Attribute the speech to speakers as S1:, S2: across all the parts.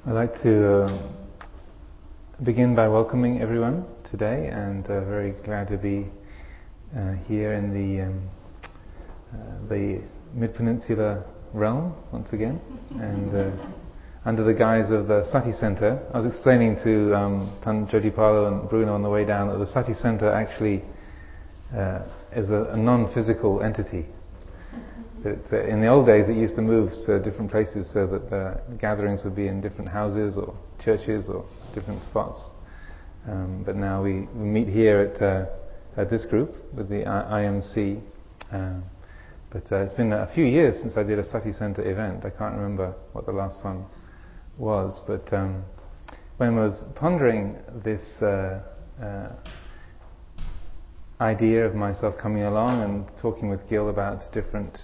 S1: I'd like to begin by welcoming everyone today, and very glad to be here in the Mid-Peninsula realm once again, and under the guise of the Sati Center. I was explaining to Tan Jojipalo and Bruno on the way down that the Sati Center actually is a non-physical entity. In the old days, it used to move to different places so that the gatherings would be in different houses or churches or different spots. But now we meet here at this group with the IMC. But it's been a few years since I did a Sati Center event. I can't remember what the last one was. But when I was pondering this idea of myself coming along and talking with Gil about different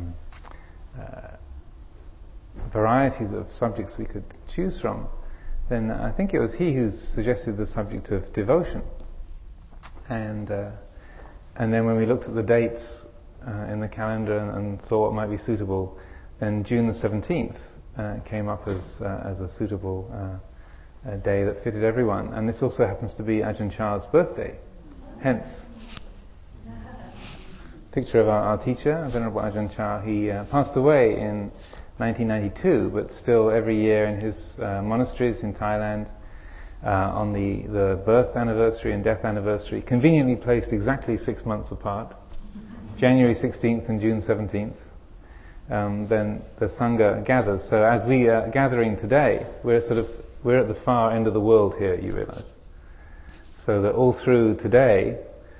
S1: varieties of subjects we could choose from, then I think it was he who suggested the subject of devotion. And then when we looked at the dates in the calendar and saw what might be suitable, then June the 17th came up as a suitable day that fitted everyone. And this also happens to be Ajahn Chah's birthday. Hence, picture of our teacher, Venerable Ajahn Chah. He passed away in 1992, but still every year in his monasteries in Thailand, on the birth anniversary and death anniversary, conveniently placed exactly 6 months apart, January 16th and June 17th, then the Sangha gathers. So as we are gathering today, we're at the far end of the world here, you realize. So that all through today,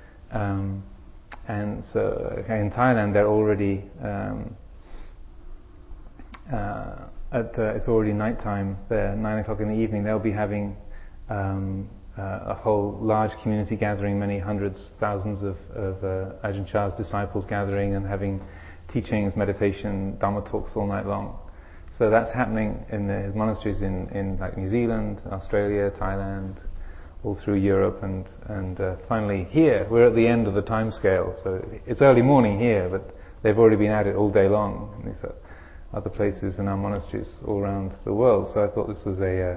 S1: and so in Thailand they're already it's already nighttime there, 9 o'clock in the evening. They'll be having a whole large community gathering, many hundreds, thousands of Ajahn Chah's disciples gathering and having teachings, meditation, Dhamma talks all night long. So that's happening in his monasteries in like New Zealand, Australia, Thailand, all through Europe, and finally here, we're at the end of the time scale. So it's early morning here, but they've already been at it all day long in these other places in our monasteries all around the world. So I thought this was a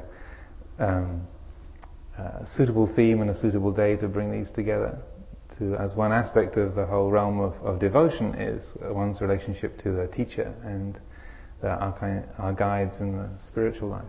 S1: suitable theme and a suitable day to bring these together. As one aspect of the whole realm of devotion is one's relationship to the teacher and our guides in the spiritual life.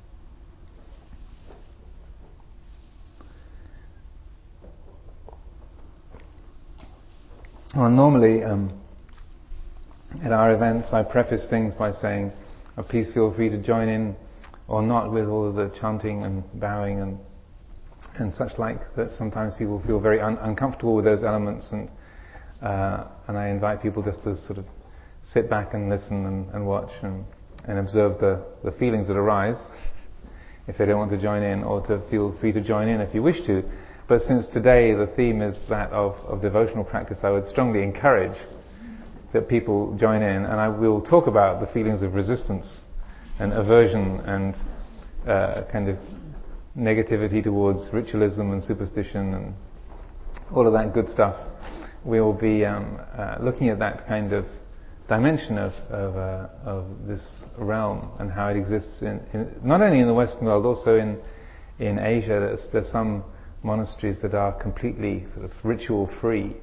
S1: Well, normally at our events I preface things by saying, please feel free to join in or not with all of the chanting and bowing and such like, that sometimes people feel very uncomfortable with those elements, and I invite people just to sort of sit back and listen and watch and observe the feelings that arise if they don't want to join in, or to feel free to join in if you wish to. But since today the theme is that of devotional practice, I would strongly encourage that people join in, and I will talk about the feelings of resistance and aversion and kind of negativity towards ritualism and superstition and all of that good stuff. We will be looking at that kind of dimension of this realm and how it exists in not only in the Western world, also in Asia. There's some monasteries that are completely sort of ritual free,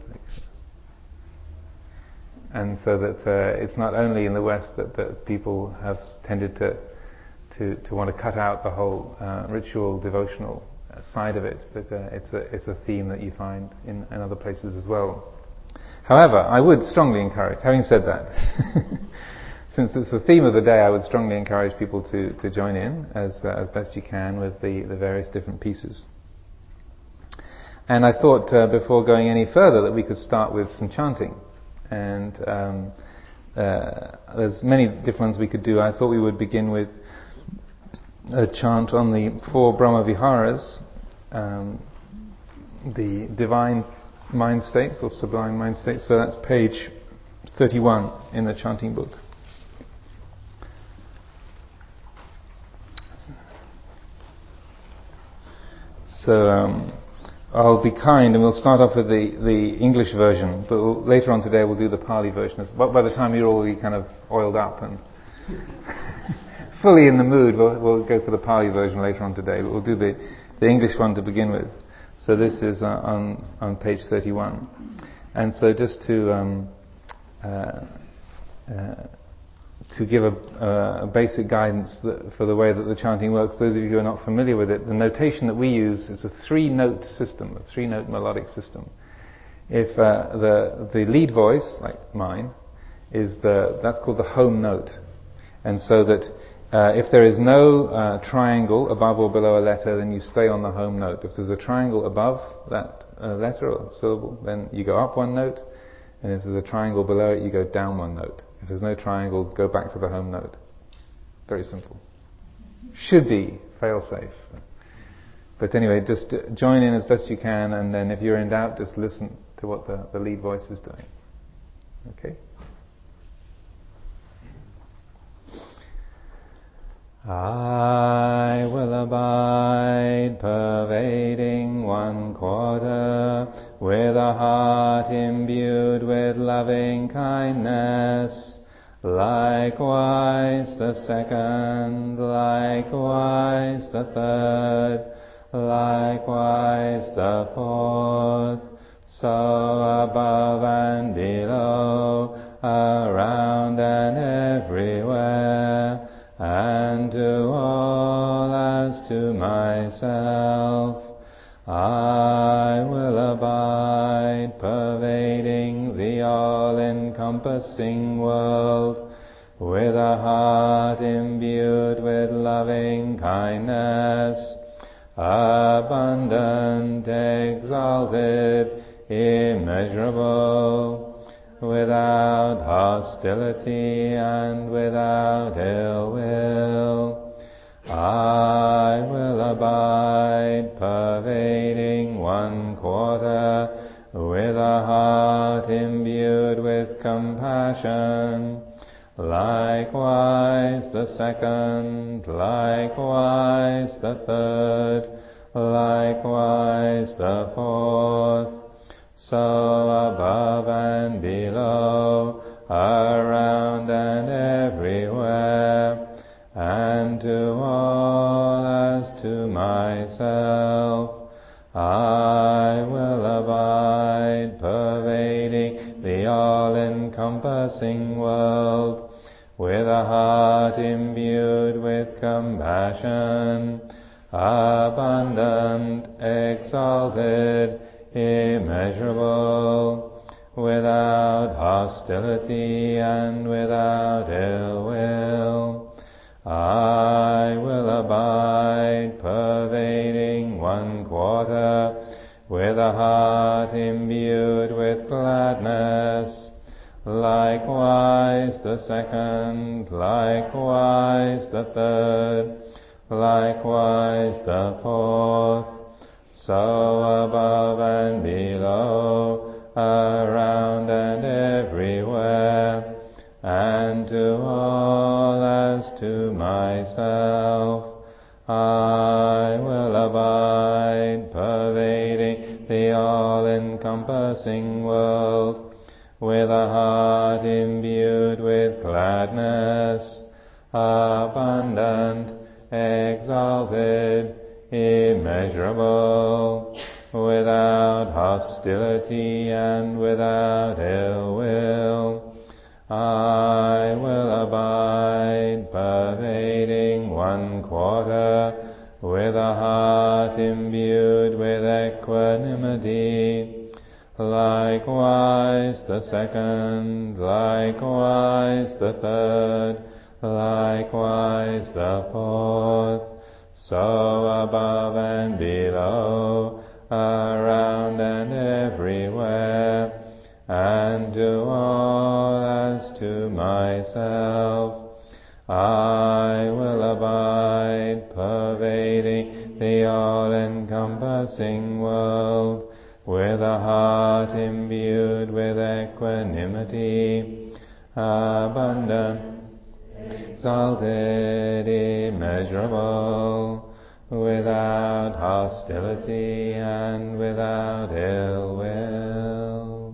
S1: and so that it's not only in the West that people have tended to want to cut out the whole ritual devotional side of it, but it's a theme that you find in other places as well. However, I would strongly encourage, having said that, since it's the theme of the day, I would strongly encourage people to join in as best you can with the various different pieces. And I thought before going any further that we could start with some chanting. And there's many different ones we could do. I thought we would begin with a chant on the 4 Brahma Viharas, the divine mind states or sublime mind states. So that's page 31 in the chanting book. So I'll be kind and we'll start off with the English version, but later on today we'll do the Pali version. But by the time you're already kind of oiled up and fully in the mood, we'll go for the Pali version later on today, but we'll do the English one to begin with. So this is on page 31. And so just to give a basic guidance for the way that the chanting works, those of you who are not familiar with it, the notation that we use is a 3-note system, a 3-note melodic system. If the lead voice, like mine, that's called the home note. And so that if there is no triangle above or below a letter, then you stay on the home note. If there's a triangle above that letter or syllable, then you go up 1 note. And if there's a triangle below it, you go down 1 note. If there's no triangle, go back to the home note. Very simple. Should be fail-safe. But anyway, just join in as best you can, and then if you're in doubt, just listen to what the lead voice is doing. Okay? I will abide, pervading 1/4, with a heart imbued with loving kindness. Likewise the 2nd, likewise the 3rd, likewise the 4th. So above and below, around and everywhere, and to all as to myself, I will abide, pervading the all-encompassing world, with a heart imbued with loving kindness, abundant, exalted, immeasurable, without hostility and without ill will. I will abide, pervading 1/4, with a heart imbued with compassion. Likewise the 2nd, likewise the 3rd, likewise the 4th. So above and below, around and everywhere, and to all as to myself, I will abide, pervading the all-encompassing world, with a heart imbued with compassion, abundant, exalted, immeasurable, without hostility and without ill will. I will abide, pervading 1/4, with a heart imbued with gladness. Likewise the 2nd, likewise the 3rd, likewise the 4th. So above and below, around and everywhere, and to all as to myself, I will abide, pervading the all-encompassing world, with a heart imbued with gladness, abundant, exalted, immeasurable, without hostility and without ill will. I will abide, pervading 1/4, with a heart imbued with equanimity. Likewise the 2nd, likewise the 3rd, likewise the 4th. So above and below, around and everywhere, and to all as to myself, I will abide, pervading the all-encompassing world, with a heart imbued with equanimity, abundant, exalted, immeasurable, without hostility and without ill will.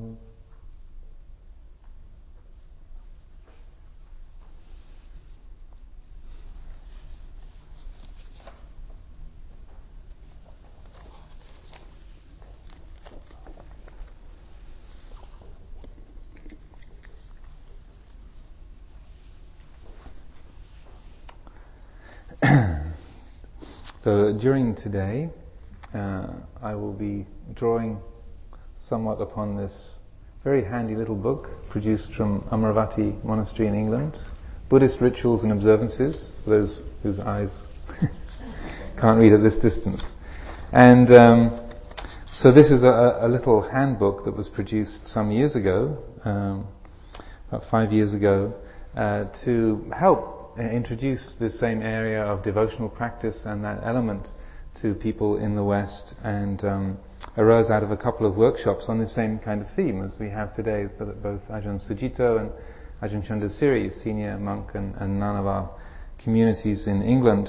S1: So during today, I will be drawing somewhat upon this very handy little book produced from Amaravati Monastery in England, Buddhist Rituals and Observances, for those whose eyes can't read at this distance. And so this is a little handbook that was produced some years ago, about 5 years ago, to help introduce this same area of devotional practice and that element to people in the West, and arose out of a couple of workshops on the same kind of theme as we have today, both Ajahn Sujito and Ajahn Chandasiri, senior monk and nun of our communities in England.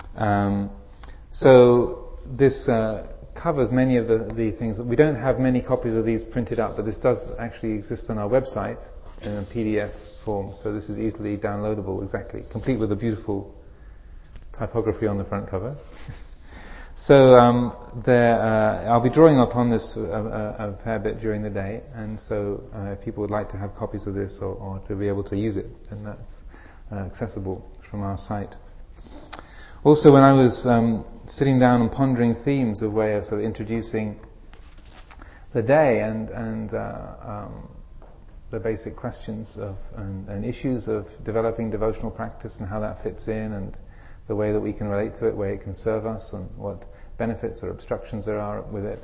S1: So this covers many of the things. We don't have many copies of these printed up, but this does actually exist on our website in a PDF form, so this is easily downloadable, exactly, complete with a beautiful typography on the front cover. So I'll be drawing upon this a fair bit during the day, and so if people would like to have copies of this or to be able to use it, then that's accessible from our site. Also, when I was sitting down and pondering themes of way of sort of introducing the day and the basic questions of and issues of developing devotional practice and how that fits in, and the way that we can relate to it, where it can serve us, and what benefits or obstructions there are with it.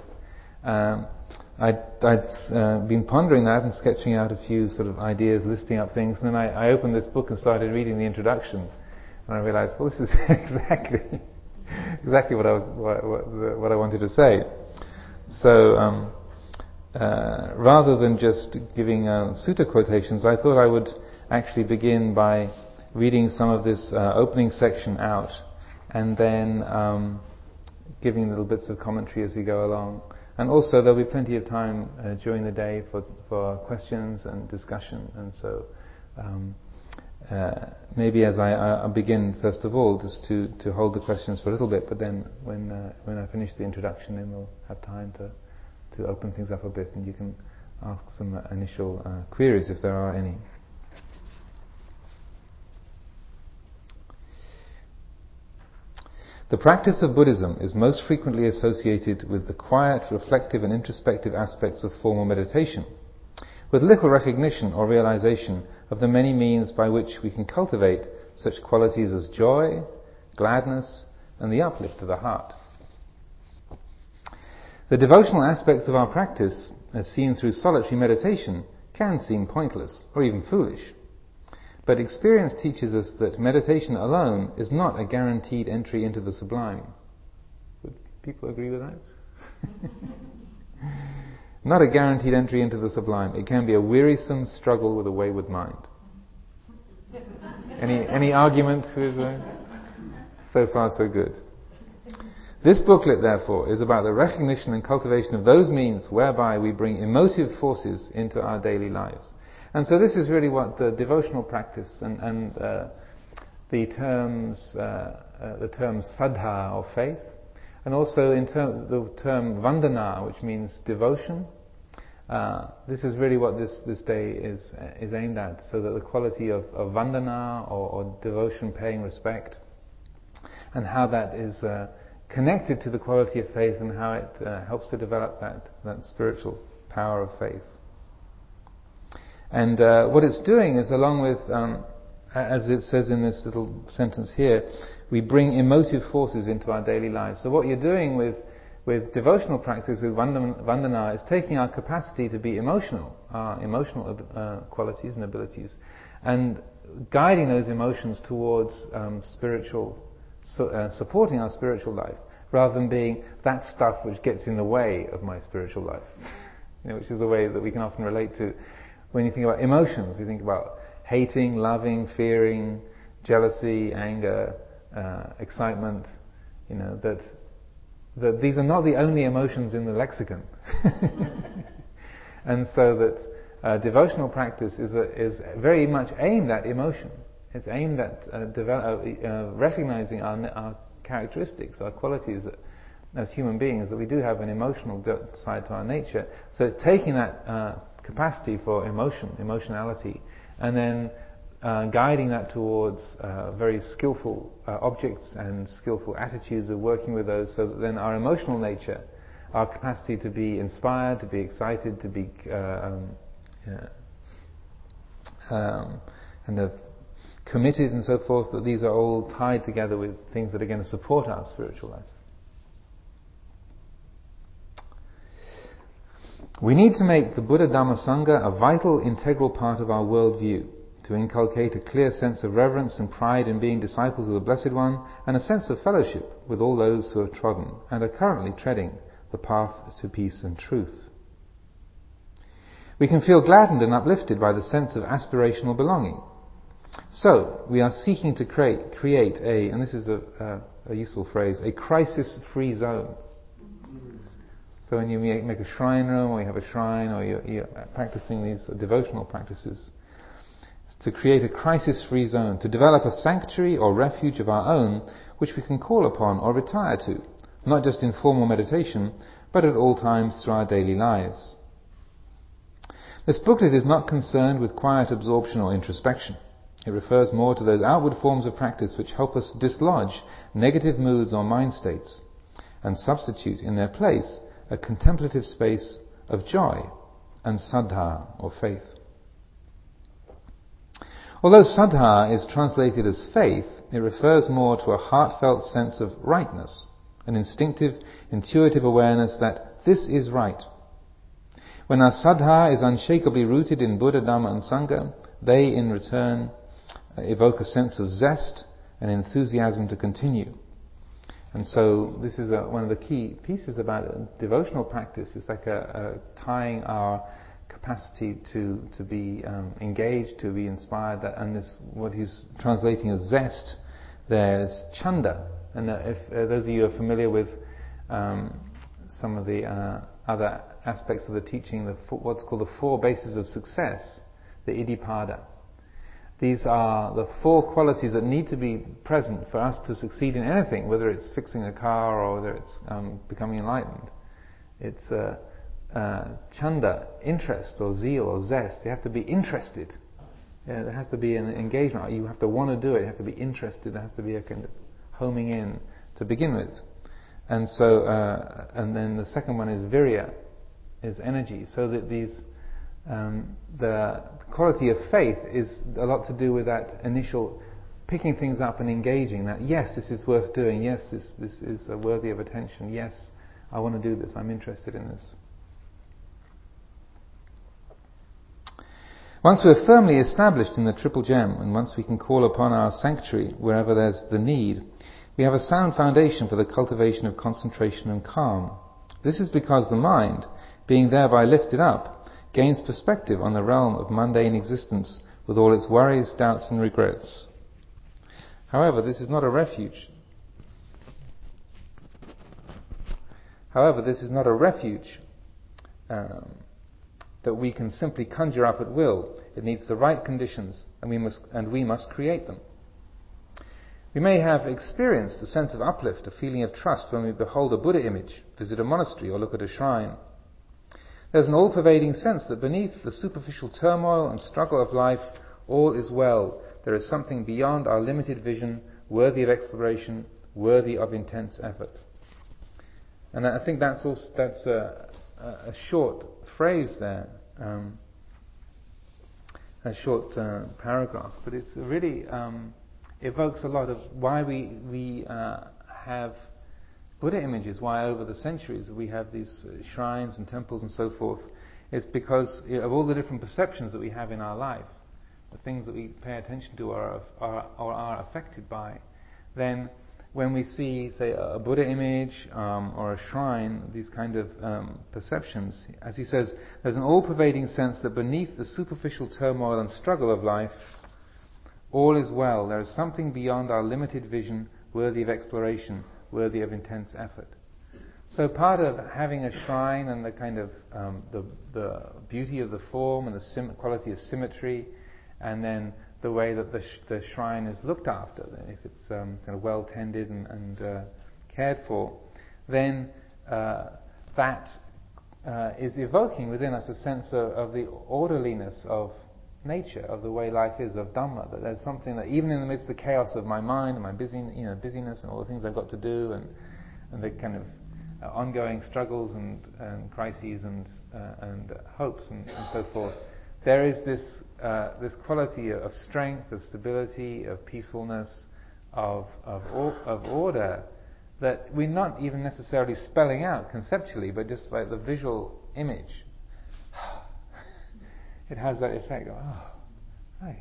S1: I'd been pondering that and sketching out a few sort of ideas, listing up things, and then I opened this book and started reading the introduction, and I realized, well, this is exactly what I wanted to say. So rather than just giving sutta quotations, I thought I would actually begin by reading some of this opening section out, and then giving little bits of commentary as we go along. And also there'll be plenty of time during the day for questions and discussion. And so maybe as I begin, first of all, just to hold the questions for a little bit, but then when I finish the introduction, then we'll have time to open things up a bit, and you can ask some initial queries if there are any. The practice of Buddhism is most frequently associated with the quiet, reflective and introspective aspects of formal meditation, with little recognition or realization of the many means by which we can cultivate such qualities as joy, gladness, and the uplift of the heart. The devotional aspects of our practice, as seen through solitary meditation, can seem pointless or even foolish. But experience teaches us that meditation alone is not a guaranteed entry into the sublime. Would people agree with that? Not a guaranteed entry into the sublime. It can be a wearisome struggle with a wayward mind. Any argument with so far so good. This booklet, therefore, is about the recognition and cultivation of those means whereby we bring emotive forces into our daily lives. And so this is really what the devotional practice and the term saddha, or faith, and also the term vandana, which means devotion. This is really what this day is aimed at, so that the quality of vandana or devotion, paying respect, and how that is connected to the quality of faith, and how it helps to develop that spiritual power of faith. And what it's doing is, along with, as it says in this little sentence here, we bring emotive forces into our daily lives. So what you're doing with devotional practice, with vandana, is taking our capacity to be emotional, our emotional qualities and abilities, and guiding those emotions towards supporting our spiritual life, rather than being that stuff which gets in the way of my spiritual life. Which is the way that we can often relate to. When you think about emotions, we think about hating, loving, fearing, jealousy, anger, excitement. That these are not the only emotions in the lexicon. And so that devotional practice is very much aimed at emotion. It's aimed at recognizing our characteristics, our qualities as human beings, that we do have an emotional side to our nature. So it's taking that capacity for emotionality, and then guiding that towards very skillful objects and skillful attitudes of working with those, so that then our emotional nature, our capacity to be inspired, to be excited, to be kind of committed and so forth, that these are all tied together with things that are going to support our spiritual life. We need to make the Buddha Dhamma Sangha a vital, integral part of our worldview, to inculcate a clear sense of reverence and pride in being disciples of the Blessed One, and a sense of fellowship with all those who have trodden and are currently treading the path to peace and truth. We can feel gladdened and uplifted by the sense of aspirational belonging. So, we are seeking to create a, and this is a useful phrase, a crisis-free zone. So when you make a shrine room, or you have a shrine, or you're practicing these devotional practices, to create a crisis-free zone, to develop a sanctuary or refuge of our own, which we can call upon or retire to, not just in formal meditation, but at all times through our daily lives. This booklet is not concerned with quiet absorption or introspection. It refers more to those outward forms of practice which help us dislodge negative moods or mind states, and substitute in their place a contemplative space of joy and saddha, or faith. Although saddha is translated as faith, it refers more to a heartfelt sense of rightness, an instinctive, intuitive awareness that this is right. When our saddha is unshakably rooted in Buddha, Dhamma and Sangha, they in return evoke a sense of zest and enthusiasm to continue. And so this is one of the key pieces about devotional practice. It's like tying our capacity to be engaged, to be inspired, and this, what he's translating as zest, there's chanda. And if those of you are familiar with some of the other aspects of the teaching, what's called the 4 bases of success, the Iddhipada. These are the 4 qualities that need to be present for us to succeed in anything, whether it's fixing a car or whether it's becoming enlightened. It's chanda, interest or zeal or zest. You have to be interested. There has to be an engagement. You have to want to do it. You have to be interested. There has to be a kind of homing in to begin with. And so, and then the second one is virya, is energy. So that these, the quality of faith is a lot to do with that initial picking things up and engaging. That yes, this is worth doing. Yes, this is worthy of attention. Yes, I want to do this. I'm interested in this. Once we're firmly established in the Triple Gem, and once we can call upon our sanctuary wherever there's the need, we have a sound foundation for the cultivation of concentration and calm. This is because the mind, being thereby lifted up, gains perspective on the realm of mundane existence with all its worries, doubts and regrets. However, this is not a refuge. That we can simply conjure up at will. It needs the right conditions, and we must create them. We may have experienced a sense of uplift, a feeling of trust when we behold a Buddha image, visit a monastery or look at a shrine. There's an all-pervading sense that beneath the superficial turmoil and struggle of life, all is well. There is something beyond our limited vision, worthy of exploration, worthy of intense effort. And I think that's a short phrase there, a short paragraph, but it's really evokes a lot of why we have Buddha images, why over the centuries we have these shrines and temples and so forth. It's because of all the different perceptions that we have in our life, the things that we pay attention to or are affected by. Then when we see, say, a Buddha image or a shrine, these kind of perceptions, as he says, there's an all-pervading sense that beneath the superficial turmoil and struggle of life, all is well. There is something beyond our limited vision, worthy of exploration, worthy of intense effort. So part of having a shrine and the kind of the beauty of the form and the quality of symmetry, and then the way that the shrine is looked after, if it's kind of well tended and cared for, then that is evoking within us a sense of the orderliness of nature of the way life is, of Dhamma, that there's something that even in the midst of the chaos of my mind and my busyness and all the things I've got to do and the kind of ongoing struggles and crises and hopes and so forth, there is this quality of strength, of stability, of peacefulness, of order that we're not even necessarily spelling out conceptually, but just like the visual image. It has that effect. Oh, right.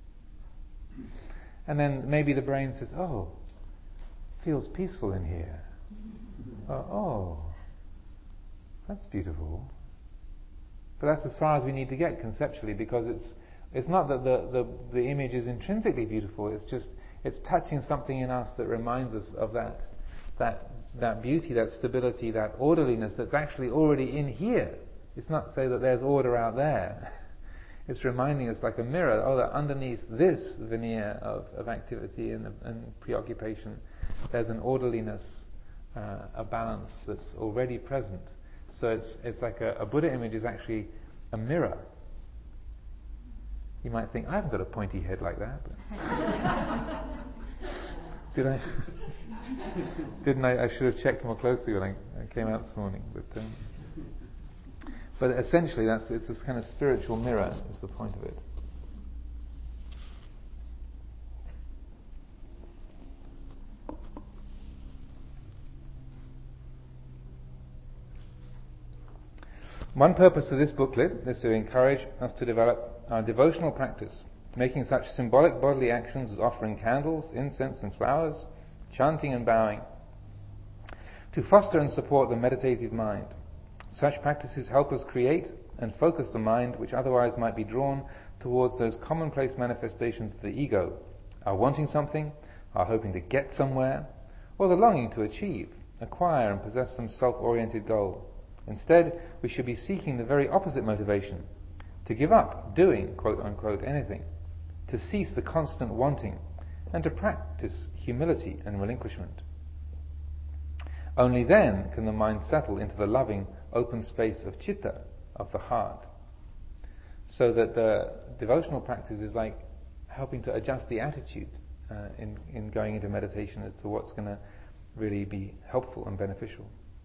S1: And then maybe the brain says, "Oh, feels peaceful in here. Oh, that's beautiful." But that's as far as we need to get conceptually, because it's not that the image is intrinsically beautiful. It's touching something in us that reminds us of that beauty, that stability, that orderliness that's actually already in here. It's not say that there's order out there. It's reminding us like a mirror, that underneath this veneer of activity and preoccupation, there's an orderliness, a balance that's already present. So it's like a Buddha image is actually a mirror. You might think, I haven't got a pointy head like that. Did I? Didn't I? I should have checked more closely when I came out this morning. But essentially, it's this kind of spiritual mirror is the point of it. One purpose of this booklet is to encourage us to develop our devotional practice, making such symbolic bodily actions as offering candles, incense and flowers, chanting and bowing, to foster and support the meditative mind. Such practices help us create and focus the mind, which otherwise might be drawn towards those commonplace manifestations of the ego, our wanting something, our hoping to get somewhere, or the longing to achieve, acquire and possess some self-oriented goal. Instead, we should be seeking the very opposite motivation, to give up doing, quote-unquote, anything, to cease the constant wanting, and to practice humility and relinquishment. Only then can the mind settle into the loving, open space of citta, of the heart. So that the devotional practice is like helping to adjust the attitude in going into meditation as to what's going to really be helpful and beneficial.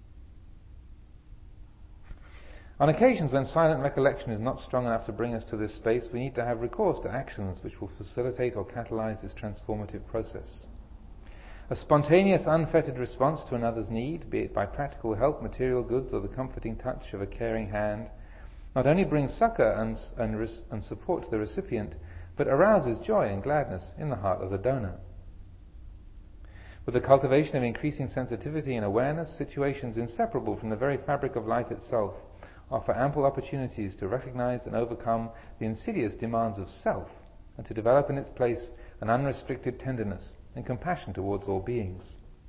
S1: On occasions when silent recollection is not strong enough to bring us to this space, we need to have recourse to actions which will facilitate or catalyze this transformative process. A spontaneous, unfettered response to another's need, be it by practical help, material goods, or the comforting touch of a caring hand, not only brings succor and support to the recipient, but arouses joy and gladness in the heart of the donor. With the cultivation of increasing sensitivity and awareness, situations inseparable from the very fabric of life itself offer ample opportunities to recognize and overcome the insidious demands of self, and to develop in its place an unrestricted tenderness and compassion towards all beings.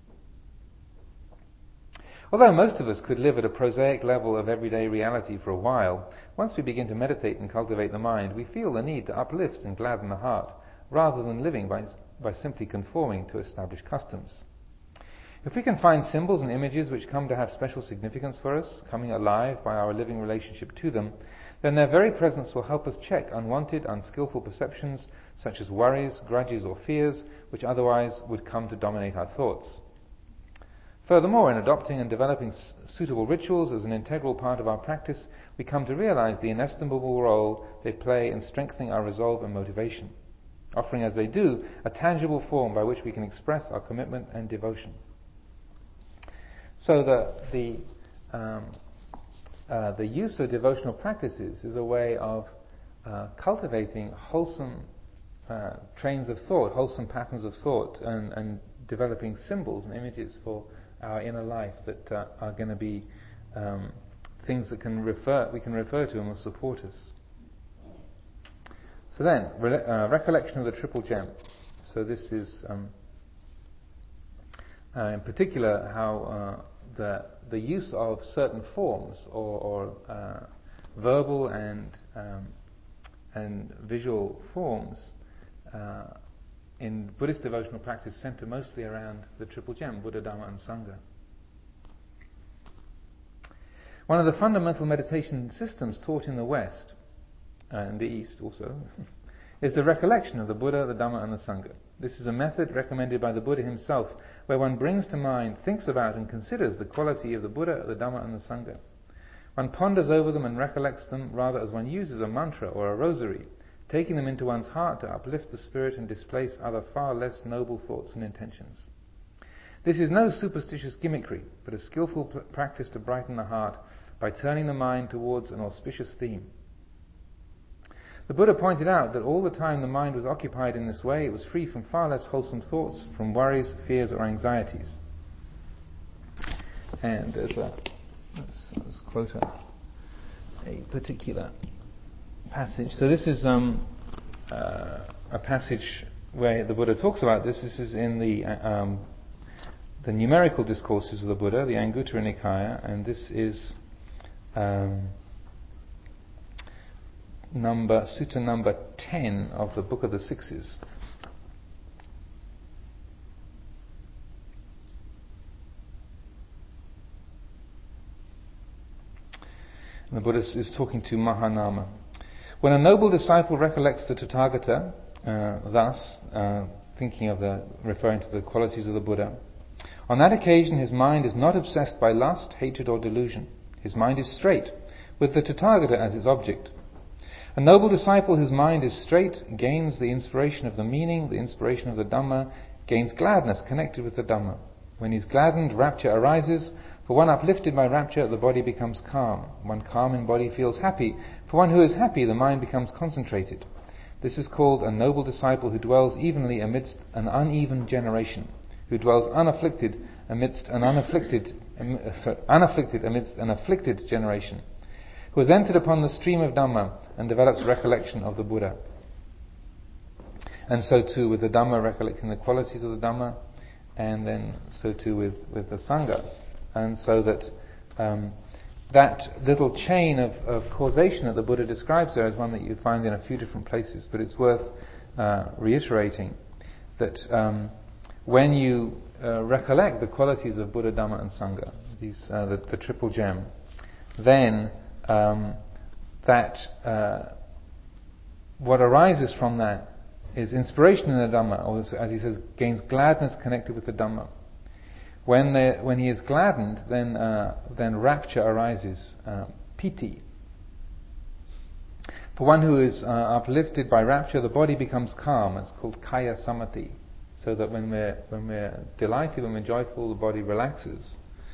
S1: Although most of us could live at a prosaic level of everyday reality for a while, once we begin to meditate and cultivate the mind, we feel the need to uplift and gladden the heart, rather than living by simply conforming to established customs. If we can find symbols and images which come to have special significance for us, coming alive by our living relationship to them, then their very presence will help us check unwanted, unskillful perceptions such as worries, grudges or fears, which otherwise would come to dominate our thoughts. Furthermore, in adopting and developing suitable rituals as an integral part of our practice, we come to realize the inestimable role they play in strengthening our resolve and motivation, offering as they do a tangible form by which we can express our commitment and devotion. So the use of devotional practices is a way of cultivating wholesome trains of thought, wholesome patterns of thought, and developing symbols and images for our inner life that are going to be things that we can refer to and will support us. So then, recollection of the Triple Gem. So this is in particular how the use of certain forms or verbal and visual forms in Buddhist devotional practice center mostly around the Triple Gem, Buddha, Dhamma and Sangha. One of the fundamental meditation systems taught in the West in the East also, is the recollection of the Buddha, the Dhamma and the Sangha. This is a method recommended by the Buddha himself, where one brings to mind, thinks about and considers the quality of the Buddha, the Dhamma and the Sangha. One ponders over them and recollects them rather as one uses a mantra or a rosary, taking them into one's heart to uplift the spirit and displace other far less noble thoughts and intentions. This is no superstitious gimmickry, but a skillful practice to brighten the heart by turning the mind towards an auspicious theme. The Buddha pointed out that all the time the mind was occupied in this way, it was free from far less wholesome thoughts, from worries, fears or anxieties. And let's quote a particular passage. So this is a passage where the Buddha talks about this. This is in the numerical discourses of the Buddha, the Anguttara Nikaya, and this is sutta number 10 of the Book of the Sixes. And the Buddha is talking to Mahanama. When a noble disciple recollects the Tathagata, thus, referring to the qualities of the Buddha, on that occasion his mind is not obsessed by lust, hatred or delusion. His mind is straight, with the Tathagata as its object. A noble disciple whose mind is straight gains the inspiration of the meaning, the inspiration of the Dhamma, gains gladness connected with the Dhamma. When he is gladdened, rapture arises. For one uplifted by rapture, the body becomes calm. One calm in body feels happy. For one who is happy, the mind becomes concentrated. This is called a noble disciple who dwells evenly amidst an uneven generation, who dwells unafflicted amidst an unafflicted amidst an afflicted generation, who has entered upon the stream of Dhamma and develops recollection of the Buddha. And so too with the Dhamma, recollecting the qualities of the Dhamma, and then so too with the Sangha. And so that that little chain of causation that the Buddha describes there is one that you find in a few different places, but it's worth reiterating that when you recollect the qualities of Buddha, Dhamma and Sangha, these the triple gem, then what arises from that is inspiration in the Dhamma, or as he says, gains gladness connected with the Dhamma. When he is gladdened, then rapture arises, piti. For one who is uplifted by rapture, the body becomes calm. It's called kaya samadhi. So that when we're delighted, when we're joyful, the body relaxes.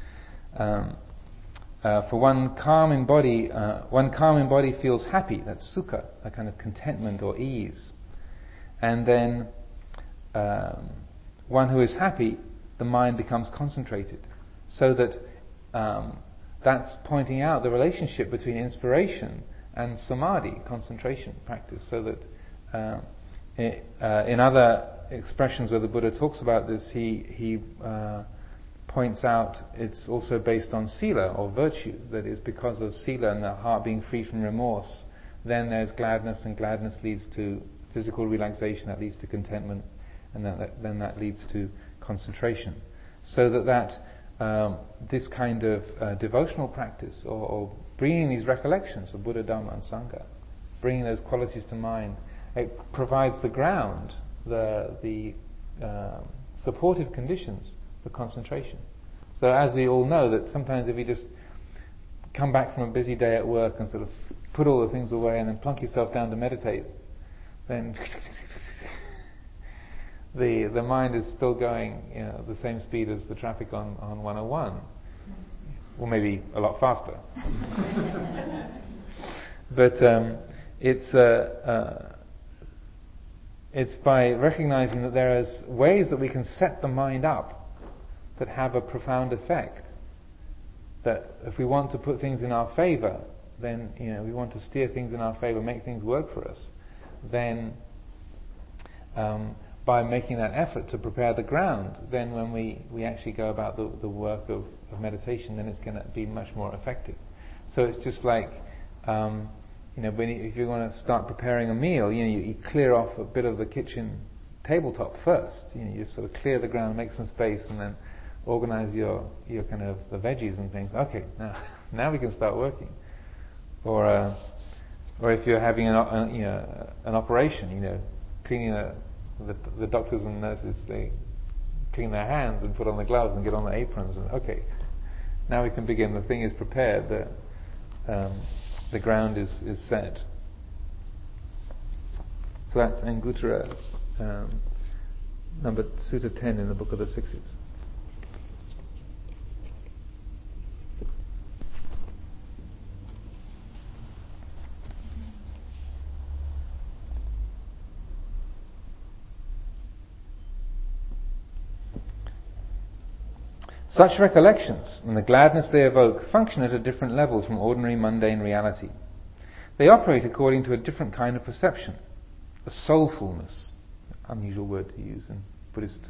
S1: For one calm in body feels happy. That's sukha, a kind of contentment or ease. And then one who is happy, the mind becomes concentrated. So that that's pointing out the relationship between inspiration and samadhi, concentration practice. So that in other expressions where the Buddha talks about this, he points out it's also based on sila or virtue. That is, because of sila and the heart being free from remorse, then there's gladness, and gladness leads to physical relaxation, that leads to contentment, and then that leads to concentration. So that this kind of devotional practice, or bringing these recollections of Buddha, Dhamma and Sangha, bringing those qualities to mind, it provides the ground, the supportive conditions for concentration. So as we all know, that sometimes if you just come back from a busy day at work and sort of put all the things away and then plunk yourself down to meditate, then the mind is still going, the same speed as the traffic on 101, or maybe a lot faster. But it's by recognizing that there is ways that we can set the mind up that have a profound effect. That if we want to put things in our favor, then we want to steer things in our favor, make things work for us, then by making that effort to prepare the ground, then when we actually go about the work of meditation, then it's going to be much more effective. So it's just like if you want to start preparing a meal, you clear off a bit of the kitchen tabletop first. You just sort of clear the ground, make some space, and then organize your kind of the veggies and things. Okay, now we can start working. Or Or if you're having an operation, cleaning the doctors and nurses, they clean their hands and put on the gloves and get on the aprons. And okay, now we can begin. The thing is prepared. The ground is set. So that's Anguttara, number Sutta 10 in the Book of the Sixes. Such recollections and the gladness they evoke function at a different level from ordinary mundane reality. They operate according to a different kind of perception, a soulfulness, unusual word to use in Buddhist.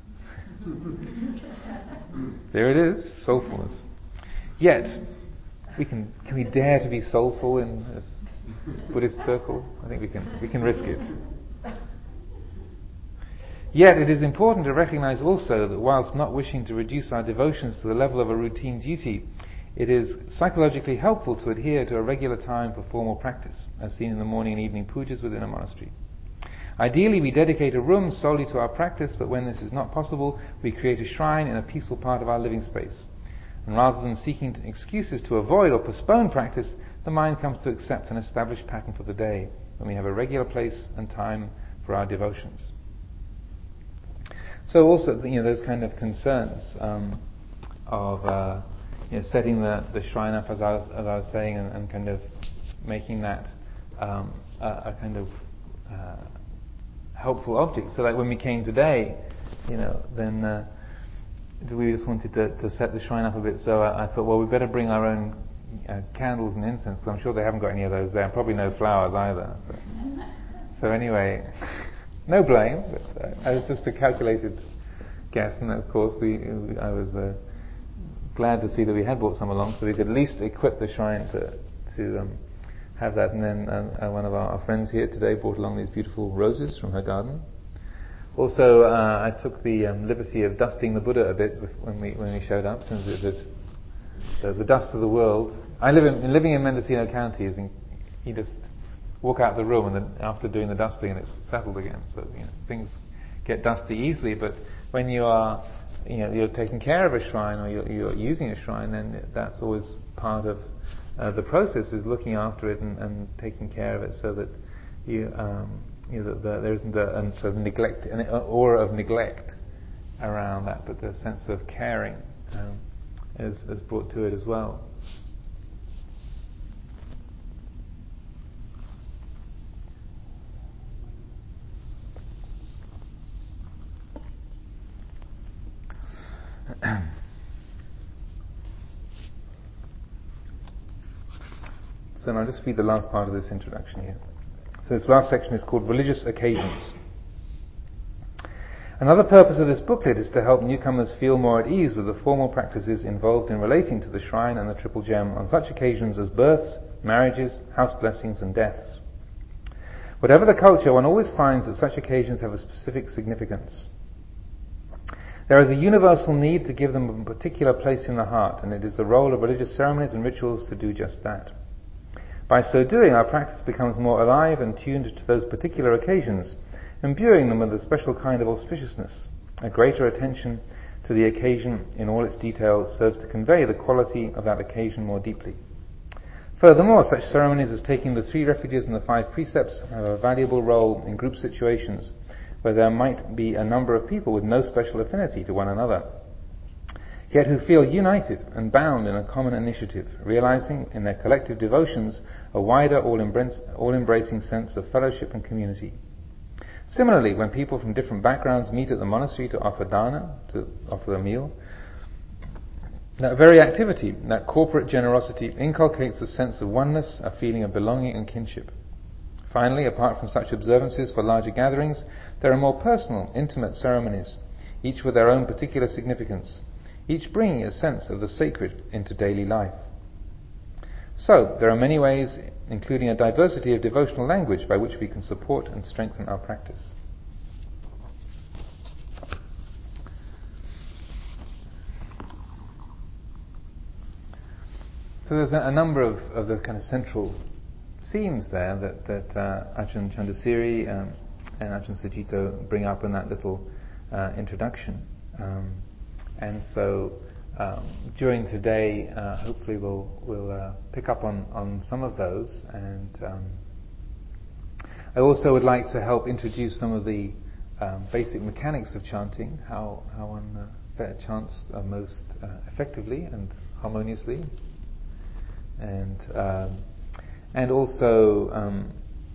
S1: There it is, soulfulness. Yet, can we dare to be soulful in this Buddhist circle? I think we can risk it. Yet it is important to recognize also that whilst not wishing to reduce our devotions to the level of a routine duty, it is psychologically helpful to adhere to a regular time for formal practice, as seen in the morning and evening pujas within a monastery. Ideally, we dedicate a room solely to our practice, but when this is not possible, we create a shrine in a peaceful part of our living space. And rather than seeking excuses to avoid or postpone practice, the mind comes to accept an established pattern for the day, when we have a regular place and time for our devotions. So also, those kind of concerns of setting the shrine up, as I was saying, and kind of making that a kind of helpful object. So that when we came today, then we just wanted to set the shrine up a bit. So I thought, well, we better bring our own candles and incense, because I'm sure they haven't got any of those there, and probably no flowers either. So anyway. No blame, but I was just a calculated guess, and of course I was glad to see that we had brought some along, so we could at least equip the shrine to have that. And then one of our friends here today brought along these beautiful roses from her garden. Also, I took the liberty of dusting the Buddha a bit when we showed up, since the dust of the world. Living in Mendocino County you just walk out the room, and then after doing the dusting, and it's settled again. So things get dusty easily. But when you're taking care of a shrine, or you're using a shrine, then that's always part of the process, is looking after it and taking care of it, so that there isn't an aura of neglect around that, but the sense of caring is brought to it as well. So now I'll just read the last part of this introduction here. So this last section is called Religious Occasions. Another purpose of this booklet is to help newcomers feel more at ease with the formal practices involved in relating to the shrine and the Triple Gem on such occasions as births, marriages, house blessings and deaths. Whatever the culture, one always finds that such occasions have a specific significance. There is a universal need to give them a particular place in the heart, and it is the role of religious ceremonies and rituals to do just that. By so doing, our practice becomes more alive and tuned to those particular occasions, imbuing them with a special kind of auspiciousness. A greater attention to the occasion in all its details serves to convey the quality of that occasion more deeply. Furthermore, such ceremonies as taking the 3 refuges and the 5 precepts have a valuable role in group situations where there might be a number of people with no special affinity to one another, yet who feel united and bound in a common initiative, realizing in their collective devotions a wider, all-embracing sense of fellowship and community. Similarly, when people from different backgrounds meet at the monastery to offer dana, to offer a meal, that very activity, that corporate generosity, inculcates a sense of oneness, a feeling of belonging and kinship. Finally, apart from such observances for larger gatherings, there are more personal, intimate ceremonies, each with their own particular significance, each bringing a sense of the sacred into daily life. So, there are many ways, including a diversity of devotional language, by which we can support and strengthen our practice. So there's a number of the kind of central themes there that Ajahn Chandasiri and Ajahn Sujito bring up in that little introduction. And so during today, hopefully we'll pick up on some of those. And I also would like to help introduce some of the basic mechanics of chanting, how one chants most effectively and harmoniously, and also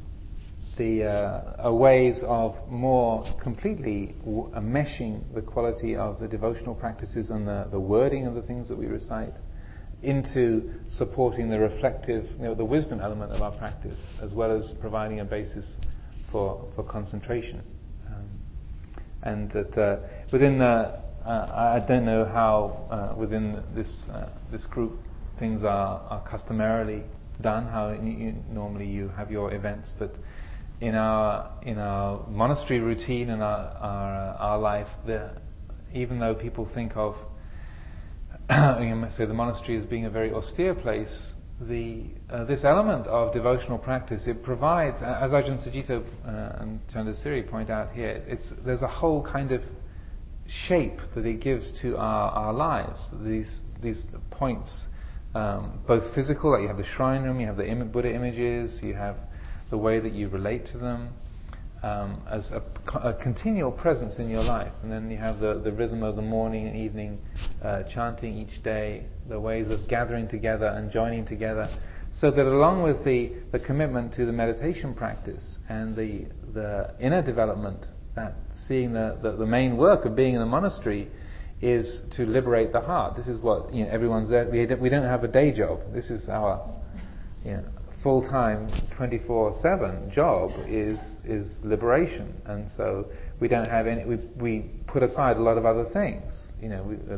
S1: the ways of more completely meshing the quality of the devotional practices and the wording of the things that we recite into supporting the reflective, the wisdom element of our practice, as well as providing a basis for concentration. And that within I don't know how within this group things are customarily done, how normally you have your events, but in our monastery routine and our life, even though people think of you might say the monastery as being a very austere place, this element of devotional practice, it provides, as Ajahn Sujito and Chandasiri point out here, there's a whole kind of shape that it gives to our lives. These points, both physical, like you have the shrine room, you have the Buddha images, you have the way that you relate to them as a continual presence in your life. And then you have the rhythm of the morning and evening chanting each day, the ways of gathering together and joining together, so that along with the commitment to the meditation practice and the inner development, that seeing the main work of being in the monastery is to liberate the heart. This is what everyone's there. We don't have a day job. This is our full-time 24/7 job is liberation, and so we don't have any. We put aside a lot of other things. We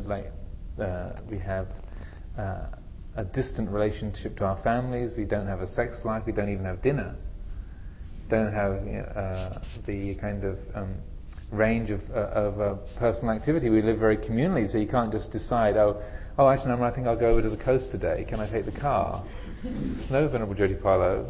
S1: have a distant relationship to our families. We don't have a sex life. We don't even have dinner. Don't have the kind of range of personal activity. We live very communally, so you can't just decide, actually, I think I'll go over to the coast today. Can I take the car? No, Venerable Jodhipalo.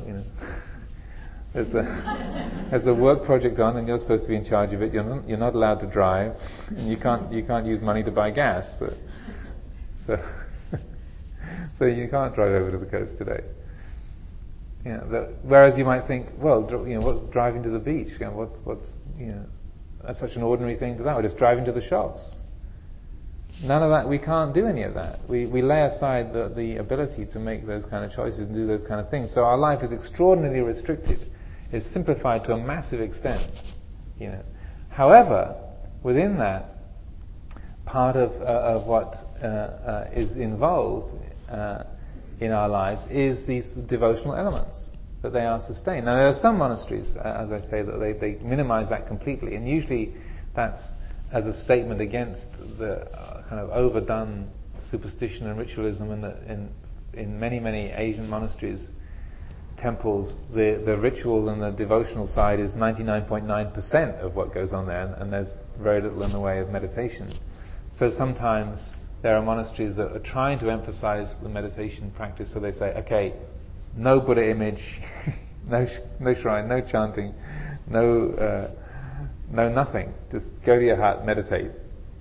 S1: There's a work project on, and you're supposed to be in charge of it. You're not allowed to drive, and you can't use money to buy gas. So you can't drive over to the coast today. Whereas you might think, what's driving to the beach? What's that's such an ordinary thing to that. We're just driving to the shops. None of that. We can't do any of that. We lay aside the ability to make those kind of choices and do those kind of things. So our life is extraordinarily restricted. It's simplified to a massive extent. However, within that, part of what is involved in our lives is these devotional elements, that they are sustained. Now there are some monasteries, as I say, that they minimize that completely, and usually that's as a statement against the kind of overdone superstition and ritualism in many Asian monasteries, temples. The ritual and the devotional side is 99.9% of what goes on there, and there's very little in the way of meditation. So sometimes there are monasteries that are trying to emphasize the meditation practice, so they say, okay, no Buddha image, no shrine, no chanting, no nothing. Just go to your hut, meditate,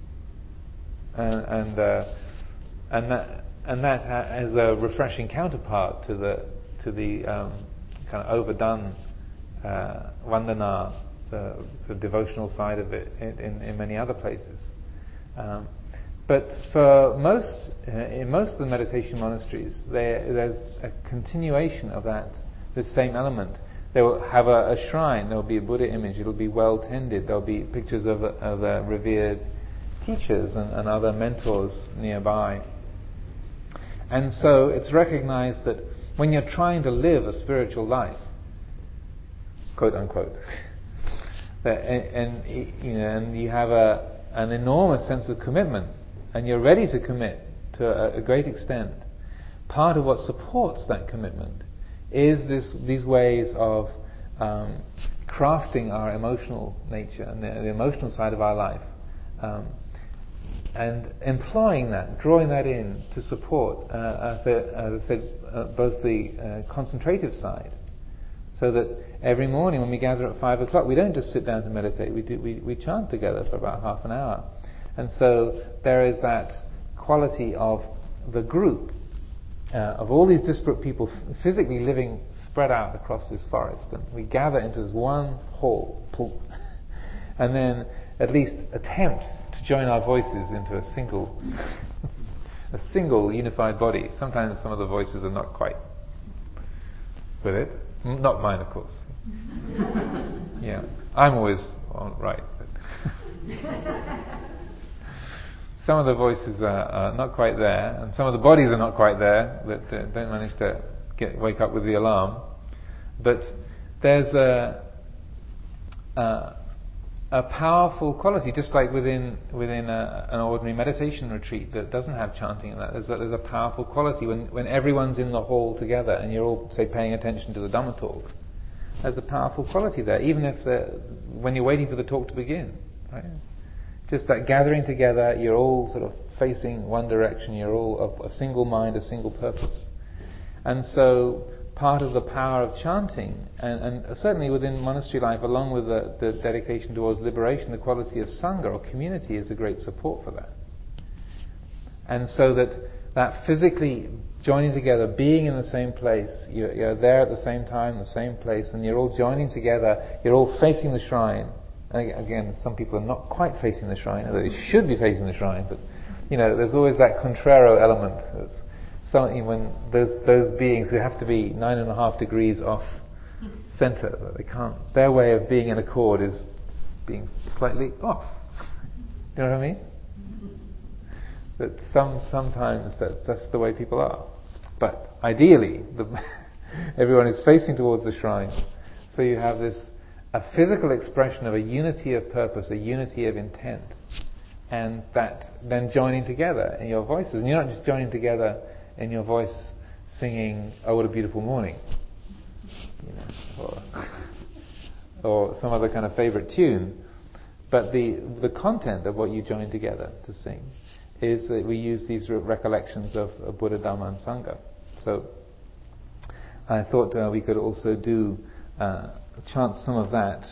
S1: and that as a refreshing counterpart to the kind of overdone vandana, the sort of devotional side of it in many other places. But for in most of the meditation monasteries, there's a continuation of this same element. They will have a shrine, there will be a Buddha image, it will be well tended, there will be pictures of revered teachers and other mentors nearby. And so it's recognized that when you're trying to live a spiritual life, quote unquote, and you have an enormous sense of commitment, and you're ready to commit to a great extent, part of what supports that commitment is these ways of crafting our emotional nature and the emotional side of our life, and employing that, drawing that in to support, as I said, both the concentrative side So that every morning when we gather at 5 o'clock, we don't just sit down to meditate, we chant together for about half an hour. And so there is that quality of the group, of all these disparate people physically living spread out across this forest. And we gather into this one hall, and then at least attempt to join our voices into a single unified body. Sometimes some of the voices are not quite with it. Not mine, of course. Yeah, I'm always right. Some of the voices are not quite there, and some of the bodies are not quite there, that don't manage to wake up with the alarm. But there's a powerful quality, just like within an ordinary meditation retreat that doesn't have chanting in that. There's a powerful quality when everyone's in the hall together and you're all, say, paying attention to the Dhamma talk. There's a powerful quality there, even if when you're waiting for the talk to begin, right? Just that gathering together, you're all sort of facing one direction, you're all of a single mind, a single purpose. And so part of the power of chanting, and certainly within monastery life, along with the dedication towards liberation, the quality of Sangha or community is a great support for that. And so that physically joining together, being in the same place, you're there at the same time, the same place, and you're all joining together, you're all facing the shrine. And again, some people are not quite facing the shrine, although they should be facing the shrine, but there's always that contrario element. When those beings who have to be 9.5 degrees off center, they can't. Their way of being in accord is being slightly off. You know what I mean? That sometimes that's the way people are. But ideally, everyone is facing towards the shrine, so you have a physical expression of a unity of purpose, a unity of intent, and that then joining together in your voices. And you're not just joining together in your voice singing "Oh, what a beautiful morning," or some other kind of favorite tune, but the content of what you join together to sing is that we use these recollections of Buddha, Dhamma and Sangha. So I thought we could also chant some of that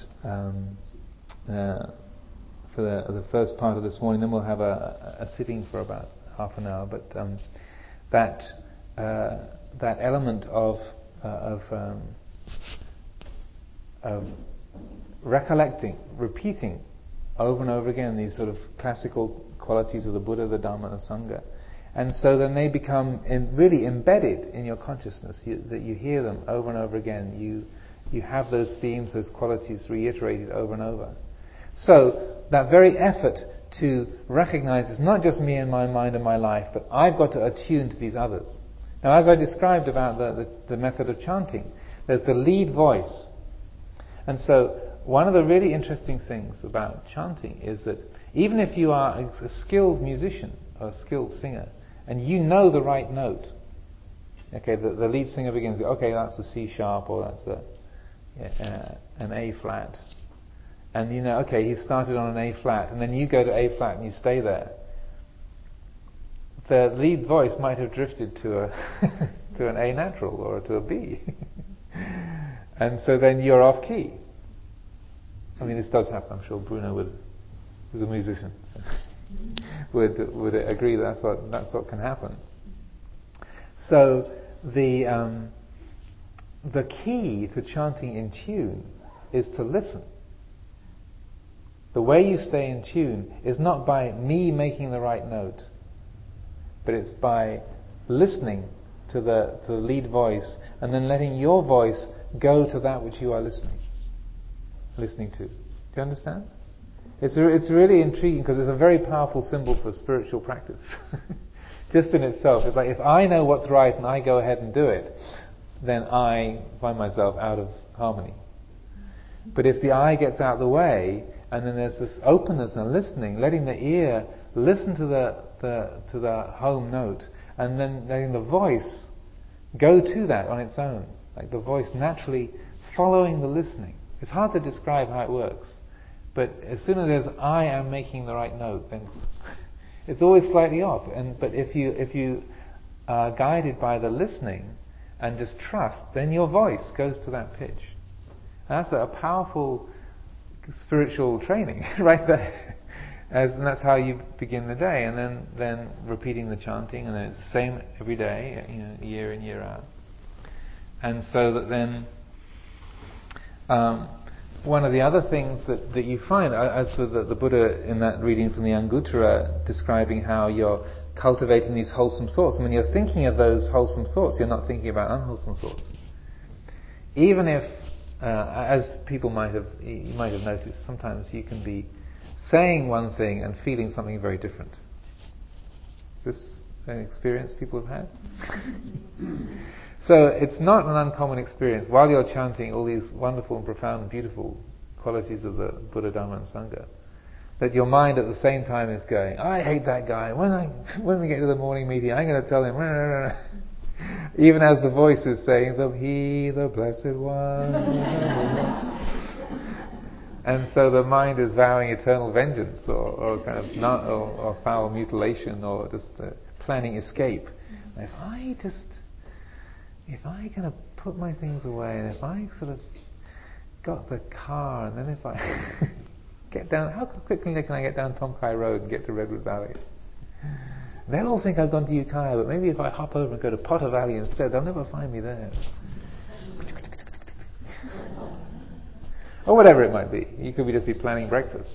S1: for the first part of this morning. Then we'll have a sitting for about half an hour. But that element of recollecting, repeating over and over again these sort of classical qualities of the Buddha, the Dhamma, and the Sangha, and so then they become really embedded in your consciousness. That you hear them over and over again. You have those themes, those qualities reiterated over and over. So that very effort to recognize it's not just me and my mind and my life, but I've got to attune to these others. Now, as I described about the method of chanting, there's the lead voice. And so one of the really interesting things about chanting is that even if you are a skilled musician or a skilled singer, and you know the right note, okay, the lead singer begins, okay, that's a C sharp, or that's an A flat. And okay, he started on an A flat, and then you go to A flat and you stay there. The lead voice might have drifted to an A natural or to a B. And so then you're off key. I mean, this does happen. I'm sure Bruno who's a musician, so would agree that's what can happen. So the key to chanting in tune is to listen. The way you stay in tune is not by me making the right note, but it's by listening to the lead voice and then letting your voice go to that which you are listening to. Do you understand? It's really intriguing because it's a very powerful symbol for spiritual practice. Just in itself, it's like if I know what's right and I go ahead and do it, then I find myself out of harmony. But if the I gets out of the way, and then there's this openness and listening, letting the ear listen to the home note, and then letting the voice go to that on its own, like the voice naturally following the listening. It's hard to describe how it works, but as soon as there's I am making the right note, then it's always slightly off. But if you are guided by the listening and just trust, then your voice goes to that pitch. And that's a powerful spiritual training right there. And that's how you begin the day, and then repeating the chanting, and then it's the same every day, year in, year out. And so that then, one of the other things that you find, as for the Buddha in that reading from the Anguttara, describing how you're cultivating these wholesome thoughts, and when you're thinking of those wholesome thoughts, you're not thinking about unwholesome thoughts. Even if, as people you might have noticed, sometimes you can be saying one thing and feeling something very different. Is this an experience people have had? So it's not an uncommon experience. While you're chanting all these wonderful and profound and beautiful qualities of the Buddha, Dhamma and Sangha, that your mind at the same time is going, I hate that guy. When we get to the morning meeting, I'm going to tell him, rah, rah, rah. Even as the voice is saying, the Blessed One. And so the mind is vowing eternal vengeance, or kind of or foul mutilation, or just planning escape. If I kind of put my things away, and if I sort of got the car, and then if I get down, how quickly can I get down Tom Kai Road and get to Redwood Valley? They'll all think I've gone to Ukiah, but maybe if I hop over and go to Potter Valley instead, they'll never find me there. Or whatever it might be. You could just be planning breakfast.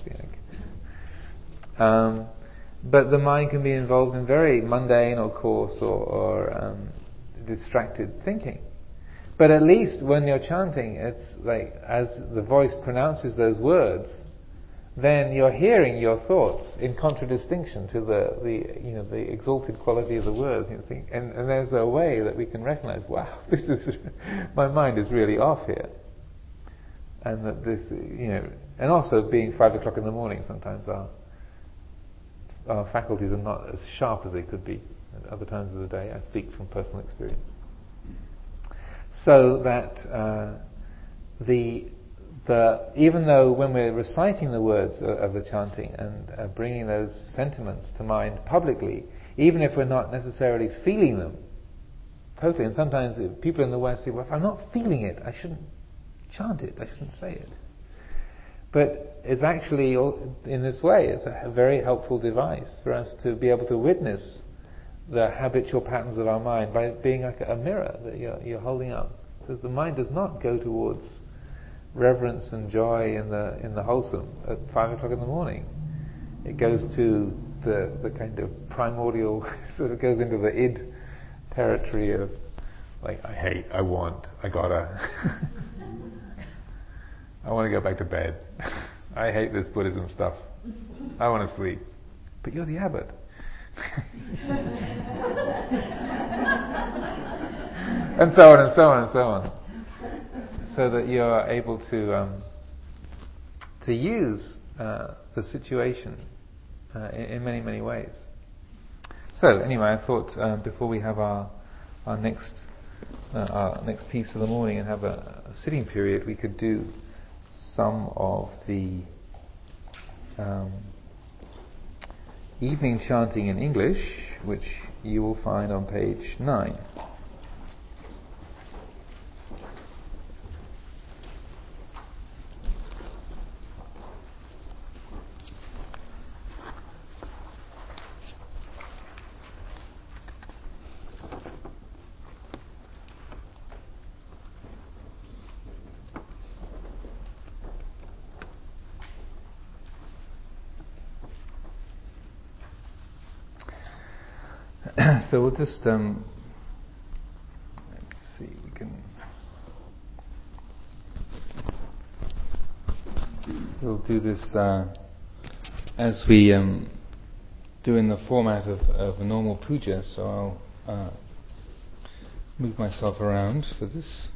S1: But the mind can be involved in very mundane or coarse or distracted thinking. But at least when you're chanting, it's like as the voice pronounces those words, then you're hearing your thoughts in contradistinction to the exalted quality of the words. And there's a way that we can recognize, wow, my mind is really off here. And that this, and also being 5 o'clock in the morning, sometimes our faculties are not as sharp as they could be at other times of the day. I speak from personal experience. So that even though when we're reciting the words of the chanting and bringing those sentiments to mind publicly, even if we're not necessarily feeling them totally, and sometimes people in the West say, well, if I'm not feeling it, I shouldn't chant it, I shouldn't say it. But it's actually, in this way, it's a very helpful device for us to be able to witness the habitual patterns of our mind by being like a mirror that you're holding up. Because the mind does not go towards reverence and joy in the wholesome at 5 o'clock in the morning. It goes to the kind of primordial, sort of goes into the id territory of like, I hate, I want, I gotta. I want to go back to bed. I hate this Buddhism stuff. I want to sleep. But you're the abbot. And so on and so on and so on. So that you are able to use the situation in many, many ways. So anyway, I thought before we have our next piece of the morning and have a sitting period, we could do some of the evening chanting in English, which you will find on page 9. So we'll just let's see, we'll do this as we do in the format of a normal puja. So I'll move myself around for this.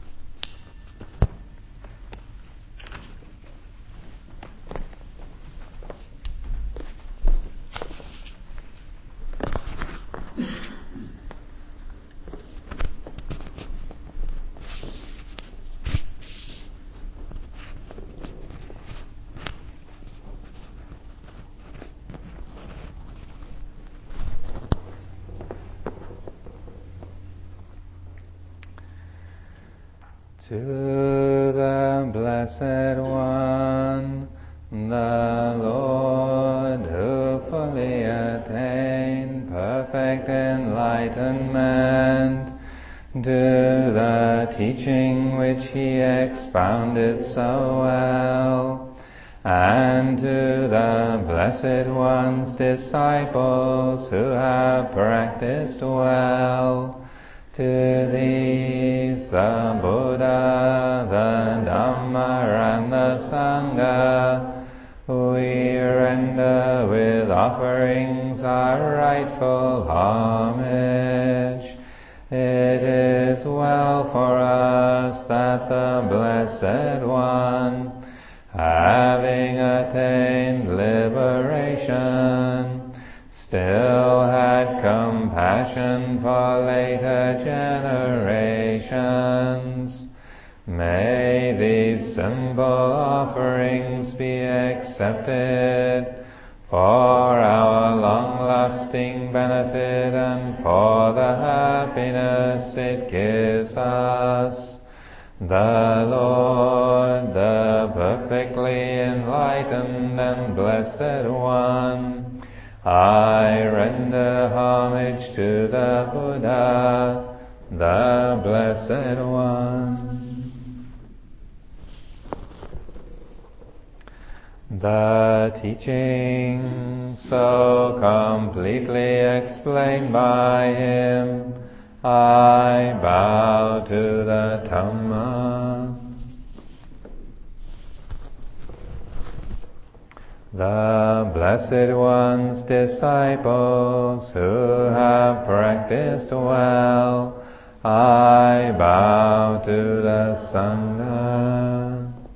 S1: To the blessed Blessed One, the Lord who fully attained perfect enlightenment, to the teaching which he expounded so well, and to the Blessed One's disciples who have practiced well, to these the Buddha, the Dhamma, and the Sangha, we render with offerings our rightful homage. It is well for us that the Blessed One, having attained liberation, still had compassion for later generations. May these simple offerings be accepted for our long-lasting benefit and for the happiness it gives us. The Lord, the perfectly enlightened and Blessed One, I render homage to the Buddha, the Blessed One. The teaching so completely explained by him, I bow to the Dhamma. The Blessed One's disciples who have practiced well, I bow to the Sangha.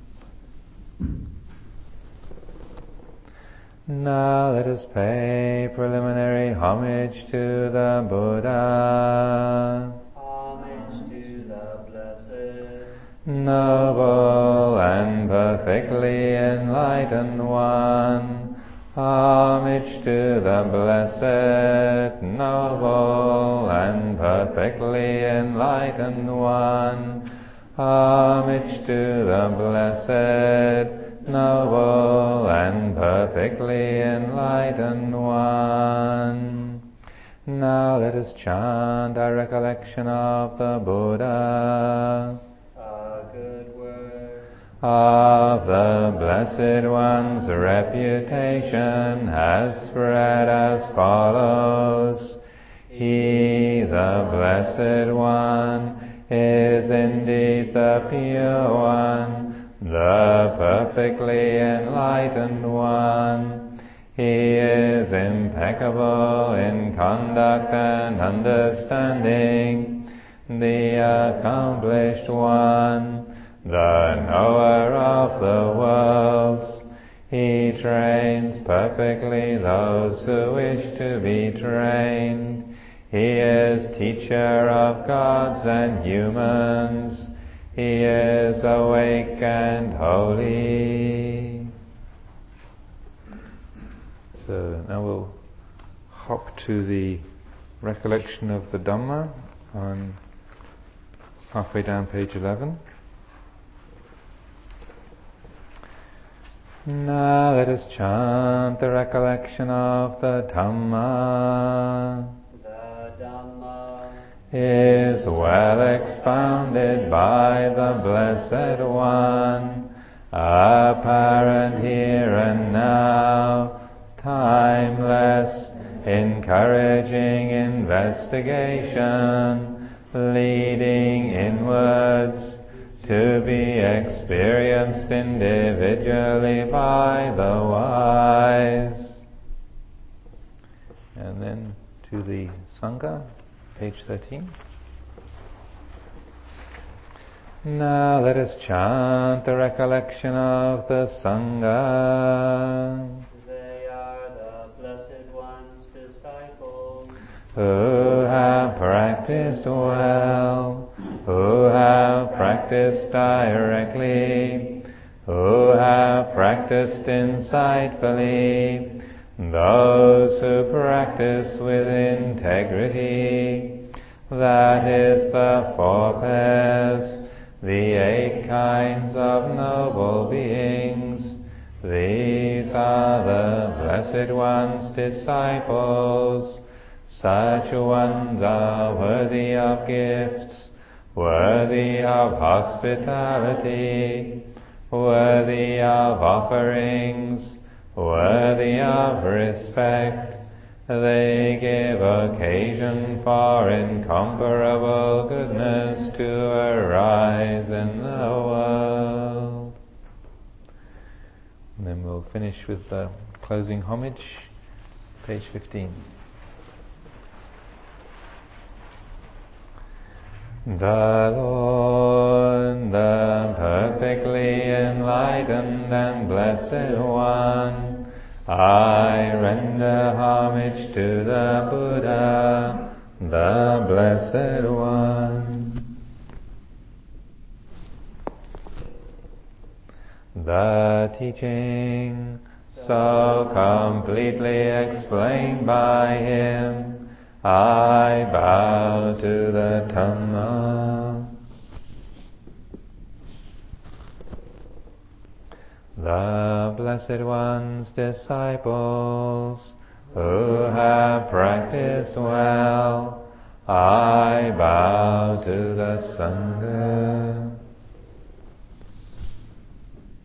S1: Now let us pay preliminary homage to the Buddha.
S2: Homage to the Blessed,
S1: Noble and perfectly enlightened One. Homage to the Blessed, noble and perfectly enlightened One. Homage to the Blessed, noble and perfectly enlightened One. Now let us chant our recollection of the Buddha.
S2: a good word.
S1: Of the Blessed One's reputation has spread as follows. He, the Blessed One, is indeed the Pure One, the perfectly enlightened One. He is impeccable in conduct and understanding, the accomplished One, the knower of the worlds. He trains perfectly those who wish to be trained. He is teacher of gods and humans. He is awake and holy. So now we'll hop to the recollection of the Dhamma on halfway down page 11. Now let us chant the recollection of the Dhamma.
S2: The Dhamma
S1: Is well expounded by the Blessed One, apparent here and now, timeless, encouraging investigation, leading inwards, to be experienced individually by the wise. And then to the Sangha, page 13. Now let us chant the recollection of the Sangha.
S2: They are the Blessed One's disciples,
S1: Who have practiced well, who have practiced directly, who have practiced insightfully, those who practice with integrity, that is the four pairs, the 8 kinds of noble beings. These are the Blessed One's disciples. Such ones are worthy of gifts, worthy of hospitality, worthy of offerings, worthy of respect. They give occasion for incomparable goodness to arise in the world. And then we'll finish with the closing homage, page 15. The Lord, the perfectly enlightened and blessed One, I render homage to the Buddha, the Blessed One. The teaching so completely explained by him, I bow to the Dhamma. The Blessed One's disciples, who have practiced well, I bow to the Sangha.